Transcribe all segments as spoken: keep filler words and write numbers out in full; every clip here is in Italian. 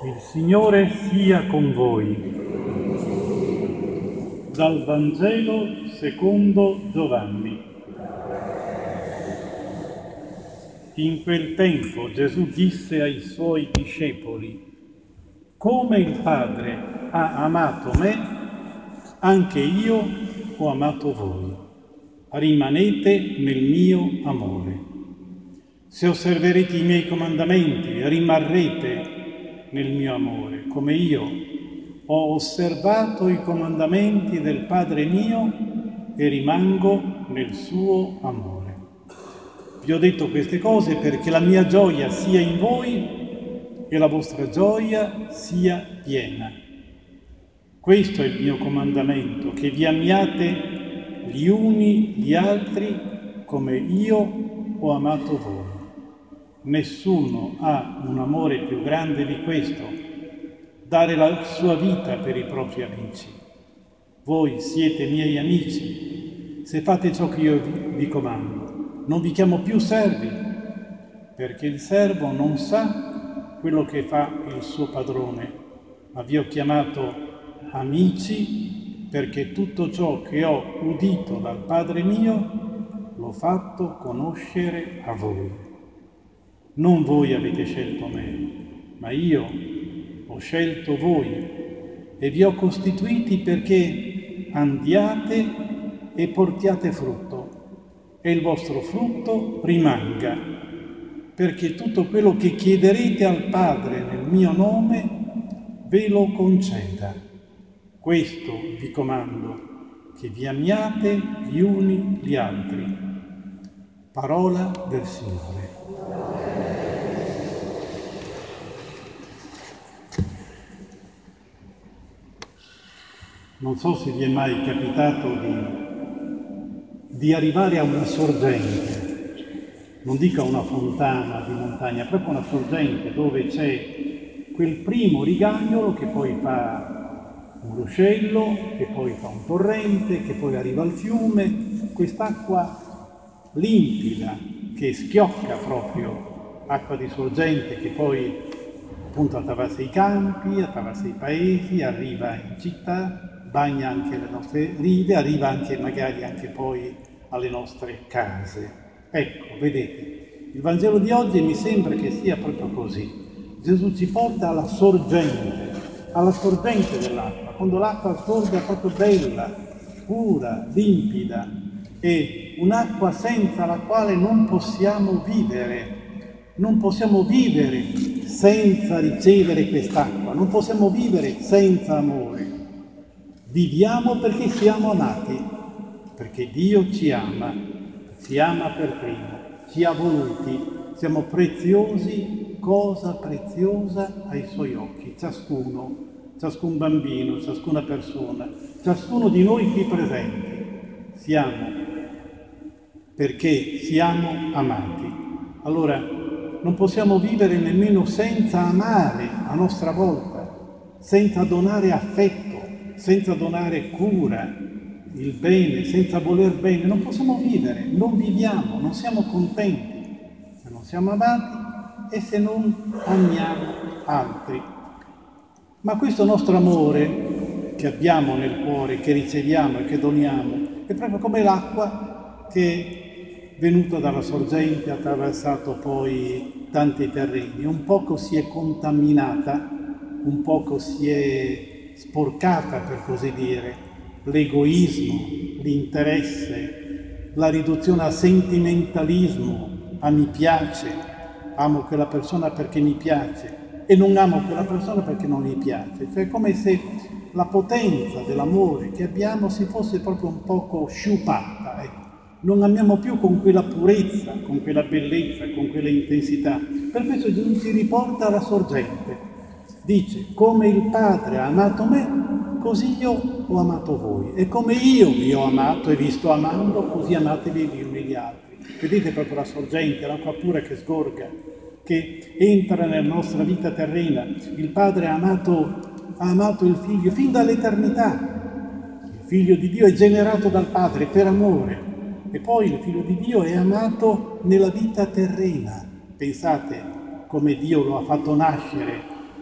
Il Signore sia con voi. Dal Vangelo secondo Giovanni. In quel tempo Gesù disse ai suoi discepoli: come il Padre ha amato me, anche io ho amato voi. Rimanete nel mio amore. Se osserverete i miei comandamenti, rimarrete nel mio amore, come io ho osservato i comandamenti del Padre mio e rimango nel suo amore. Vi ho detto queste cose perché la mia gioia sia in voi e la vostra gioia sia piena. Questo è il mio comandamento, che vi amiate gli uni gli altri come io ho amato voi. Nessuno ha un amore più grande di questo, dare la sua vita per i propri amici. Voi siete miei amici, se fate ciò che io vi comando. Non vi chiamo più servi, perché il servo non sa quello che fa il suo padrone, ma vi ho chiamato amici perché tutto ciò che ho udito dal Padre mio l'ho fatto conoscere a voi. Non voi avete scelto me, ma io ho scelto voi e vi ho costituiti perché andiate e portiate frutto e il vostro frutto rimanga, perché tutto quello che chiederete al Padre nel mio nome ve lo conceda. Questo vi comando, che vi amiate gli uni gli altri. Parola del Signore. Non so se vi è mai capitato di, di arrivare a una sorgente, non dico a una fontana di montagna, proprio una sorgente dove c'è quel primo rigagnolo che poi fa un ruscello, che poi fa un torrente, che poi arriva al fiume, quest'acqua limpida che schiocca proprio, acqua di sorgente che poi appunto attraversa i campi, attraversa i paesi, arriva in città, bagna anche le nostre rive, arriva anche magari anche poi alle nostre case. Ecco, vedete, il Vangelo di oggi mi sembra che sia proprio così. Gesù ci porta alla sorgente, alla sorgente dell'acqua, quando l'acqua sorge è proprio bella, pura, limpida, è un'acqua senza la quale non possiamo vivere. Non possiamo vivere senza ricevere quest'acqua, non possiamo vivere senza amore. Viviamo perché siamo amati, perché Dio ci ama, ci ama per primo, ci ha voluti, siamo preziosi, cosa preziosa ai Suoi occhi, ciascuno, ciascun bambino, ciascuna persona, ciascuno di noi qui presenti, siamo, perché siamo amati. Allora, non possiamo vivere nemmeno senza amare a nostra volta, senza donare affetto, senza donare cura, il bene, senza voler bene. Non possiamo vivere, non viviamo, non siamo contenti se non siamo amati e se non amiamo altri. Ma questo nostro amore che abbiamo nel cuore, che riceviamo e che doniamo, è proprio come l'acqua che è venuta dalla sorgente, ha attraversato poi tanti terreni, un poco si è contaminata, un poco si è sporcata, per così dire, l'egoismo, l'interesse, la riduzione a sentimentalismo, a mi piace, amo quella persona perché mi piace e non amo quella persona perché non mi piace. Cioè è come se la potenza dell'amore che abbiamo si fosse proprio un poco sciupata, ecco. Non amiamo più con quella purezza, con quella bellezza, con quella intensità. Per questo Gesù ci riporta alla sorgente. Dice, come il Padre ha amato me, così io ho amato voi. E come io vi ho amato e vi sto amando, così amatevi gli uni gli altri. Vedete proprio la sorgente, l'acqua pura che sgorga, che entra nella nostra vita terrena. Il Padre ha amato, ha amato il Figlio fin dall'eternità. Il Figlio di Dio è generato dal Padre per amore. E poi il Figlio di Dio è amato nella vita terrena. Pensate come Dio lo ha fatto nascere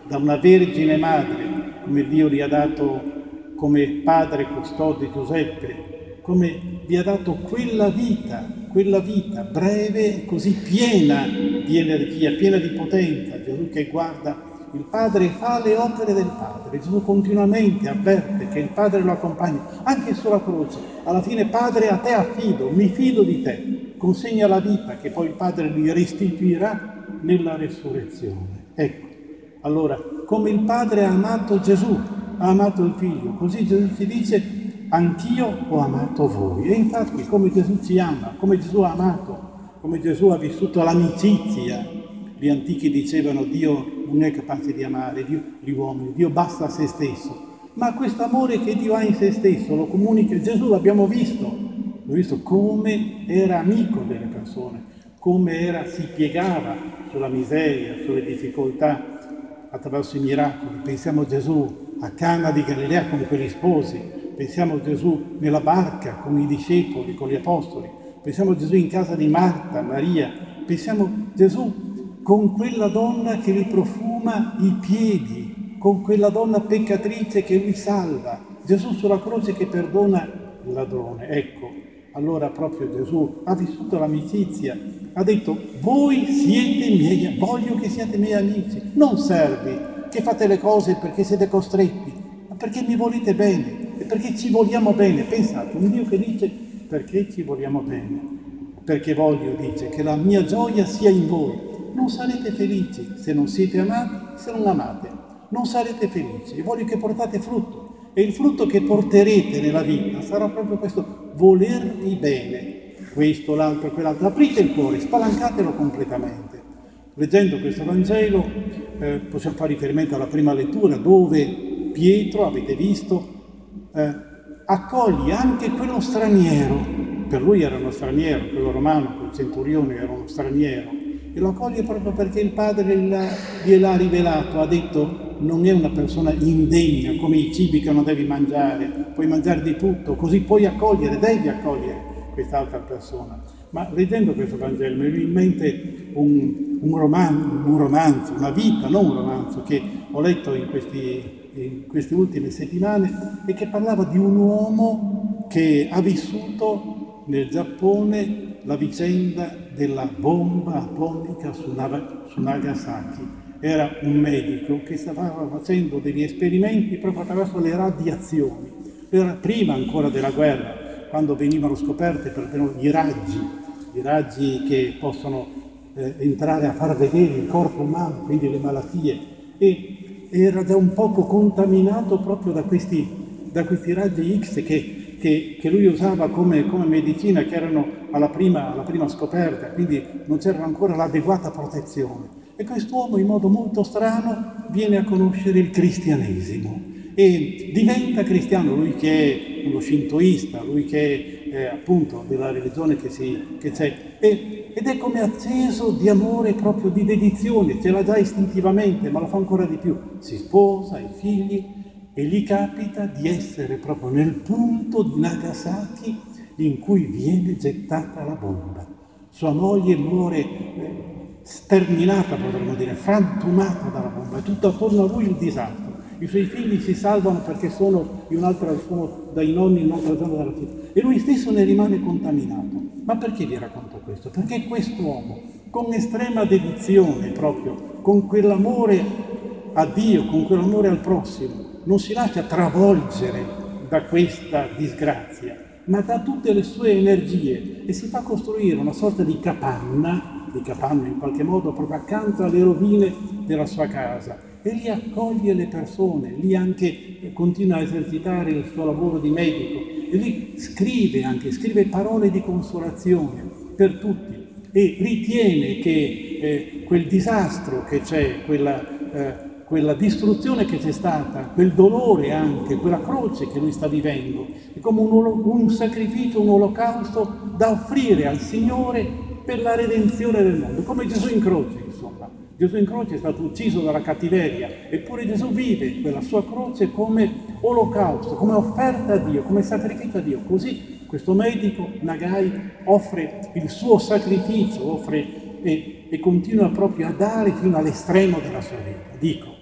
da una vergine madre, come Dio gli ha dato come padre custode Giuseppe, come vi ha dato quella vita, quella vita breve e così piena di energia, piena di potenza. Gesù che guarda il Padre fa le opere del Padre. Gesù continuamente avverte che il Padre lo accompagna, anche sulla croce. Alla fine, Padre, a te affido, mi fido di te. Consegna la vita che poi il Padre gli restituirà nella resurrezione. Ecco, allora, come il Padre ha amato Gesù, ha amato il Figlio, così Gesù ci dice, anch'io ho amato voi. E infatti, come Gesù ci ama, come Gesù ha amato, come Gesù ha vissuto l'amicizia. Gli antichi dicevano Dio non è capace di amare Dio, gli uomini, Dio basta a se stesso. Ma questo amore che Dio ha in se stesso lo comunica Gesù, l'abbiamo visto, l'abbiamo visto come era amico delle persone, come era, si piegava sulla miseria, sulle difficoltà, attraverso i miracoli. Pensiamo a Gesù a Cana di Galilea con quegli sposi, pensiamo a Gesù nella barca con i discepoli, con gli apostoli, pensiamo a Gesù in casa di Marta, Maria, pensiamo a Gesù con quella donna che gli profuma i piedi, con quella donna peccatrice che lui salva, Gesù sulla croce che perdona il ladrone. Ecco, allora proprio Gesù ha vissuto l'amicizia, ha detto voi siete miei, voglio che siate miei amici, non servi, che fate le cose perché siete costretti, ma perché mi volete bene e perché ci vogliamo bene. Pensate, un Dio che dice perché ci vogliamo bene, perché voglio, dice, che la mia gioia sia in voi. Non sarete felici se non siete amati, se non amate. Non sarete felici e voglio che portate frutto. E il frutto che porterete nella vita sarà proprio questo, volervi bene. Questo, l'altro, quell'altro. Aprite il cuore, spalancatelo completamente. Leggendo questo Vangelo eh, possiamo fare riferimento alla prima lettura dove Pietro, avete visto, eh, accoglie anche quello straniero. Per lui era uno straniero, quello romano, quel centurione era uno straniero. E lo accoglie proprio perché il padre gliel'ha rivelato, ha detto non è una persona indegna come i cibi che non devi mangiare, puoi mangiare di tutto, così puoi accogliere, devi accogliere quest'altra persona. Ma leggendo questo Vangelo mi viene in mente un, un, roman, un romanzo, una vita, non un romanzo, che ho letto in, questi, in queste ultime settimane e che parlava di un uomo che ha vissuto nel Giappone la vicenda della bomba atomica su, Naga, su Nagasaki. Era un medico che stava facendo degli esperimenti proprio attraverso le radiazioni. Era prima ancora della guerra, quando venivano scoperte per esempio i raggi, i raggi che possono eh, entrare a far vedere il corpo umano, quindi le malattie. E era già un poco contaminato proprio da questi, da questi raggi X che Che, che lui usava come, come medicina, che erano alla prima, alla prima scoperta, quindi non c'era ancora l'adeguata protezione. E quest'uomo in modo molto strano viene a conoscere il cristianesimo e diventa cristiano, lui che è uno shintoista, lui che è appunto della religione che, si, che c'è, e, ed è come acceso di amore, proprio di dedizione, ce l'ha già istintivamente, ma lo fa ancora di più, si sposa, ha i figli, e gli capita di essere proprio nel punto di Nagasaki in cui viene gettata la bomba. Sua moglie muore eh, sterminata, potremmo dire, frantumata dalla bomba, e tutto attorno a lui il disastro. I suoi figli si salvano perché sono, in un'altra, sono dai nonni in un'altra zona della città e lui stesso ne rimane contaminato. Ma perché vi racconto questo? Perché quest'uomo, con estrema dedizione proprio, con quell'amore a Dio, con quell'amore al prossimo, non si lascia travolgere da questa disgrazia, ma dà tutte le sue energie e si fa costruire una sorta di capanna, di capanna in qualche modo, proprio accanto alle rovine della sua casa, e lì accoglie le persone, lì anche continua a esercitare il suo lavoro di medico e lì scrive anche, scrive parole di consolazione per tutti e ritiene che eh, quel disastro che c'è, quella eh, quella distruzione che c'è stata, quel dolore anche, quella croce che lui sta vivendo, è come un, un sacrificio, un olocausto da offrire al Signore per la redenzione del mondo, come Gesù in croce, insomma. Gesù in croce è stato ucciso dalla cattiveria, eppure Gesù vive quella sua croce come olocausto, come offerta a Dio, come sacrificio a Dio. Così questo medico, Nagai, offre il suo sacrificio, offre e, e continua proprio a dare fino all'estremo della sua vita. Dico,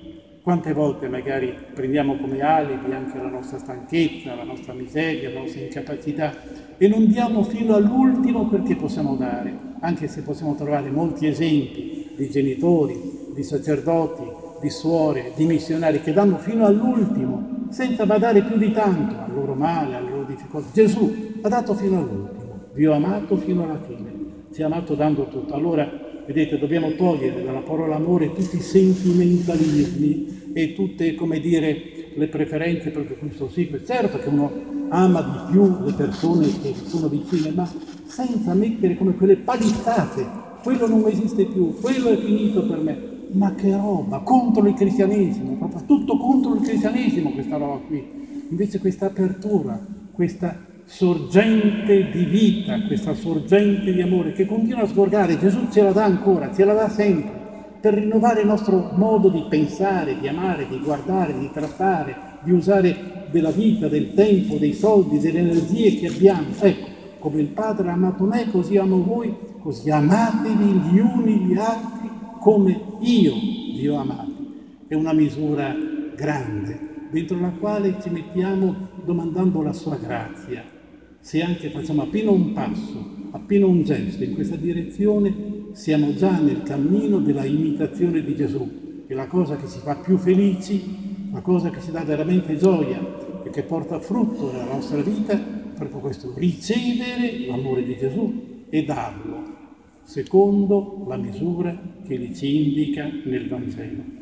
Quante volte magari prendiamo come alibi anche la nostra stanchezza, la nostra miseria, la nostra incapacità e non diamo fino all'ultimo quel che possiamo dare, anche se possiamo trovare molti esempi di genitori, di sacerdoti, di suore, di missionari che danno fino all'ultimo senza badare più di tanto al loro male, alle loro difficoltà. Gesù ha dato fino all'ultimo, vi ho amato fino alla fine, ci ha amato dando tutto. Allora, vedete, dobbiamo togliere dalla parola amore tutti i sentimentalismi e tutte, come dire, le preferenze per questo sì, certo che uno ama di più le persone che gli sono vicine, ma senza mettere come quelle palizzate. Quello non esiste più, quello è finito per me. Ma che roba, contro il cristianesimo, proprio tutto contro il cristianesimo questa roba qui. Invece questa apertura, questa sorgente di vita, questa sorgente di amore che continua a sgorgare, Gesù ce la dà ancora, ce la dà sempre, per rinnovare il nostro modo di pensare, di amare, di guardare, di trattare, di usare della vita, del tempo, dei soldi, delle energie che abbiamo. Ecco, come il Padre ha amato me, così amo voi, così amatevi gli uni gli altri come io vi ho amati. È una misura grande, dentro la quale ci mettiamo domandando la sua grazia. Se anche facciamo appena un passo, appena un gesto in questa direzione, siamo già nel cammino della imitazione di Gesù, che è la cosa che ci fa più felici, la cosa che ci dà veramente gioia e che porta frutto nella nostra vita, proprio questo, ricevere l'amore di Gesù e darlo, secondo la misura che ci indica nel Vangelo.